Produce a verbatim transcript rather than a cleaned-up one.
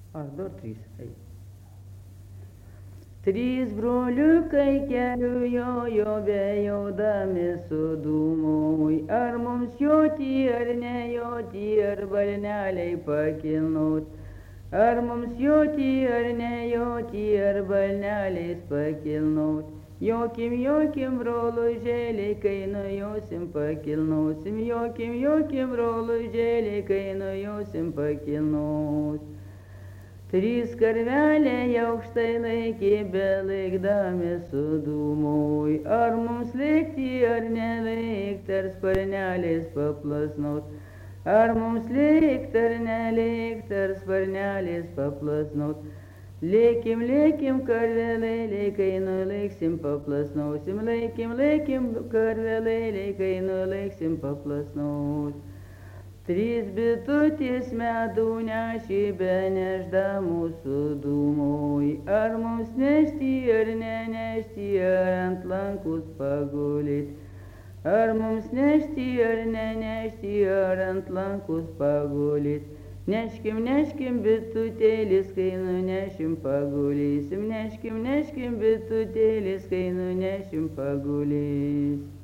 Ar du, ar trys. Ei. Trys broliukai keliu jojo bejaudami su dūmui. Ar mums joti ar nejoti, ar balneliai pakilnot? Ar mums joti ar nejoti, ar balneliais pakilnot? Jokim, jokim, brolužėliai, kai nujosim pakilnosim. Jokim, jokim, brolužėliai, kai nujosim pakilnot. Trys karveliai aukštai laikė, belaikdami su dūmui. Ar mums lėkti ar nelėkti, ar sparneliais paplasnot? Ar mums lėkti ar nelėkti, ar sparneliais paplasnot? Lėkim, lėkim, karvelėliai, kai nulėksim paplasnosim. Lėkim, lėkim, karvelėliai, kai nulėksim paplasnot. Trys bitutės medų nešė, benešdamų su dūmui. Ar mums nešti ar nenešti, ar ant lankus pagulėt? Ar mums nešti ar nenešti, ar ant lankus pagulėt? Neškim, neškim, bitutėlis, kai nunešim pagulėsim. Neškim, neškim, bitutėlis, kai nunešim pagulėsim.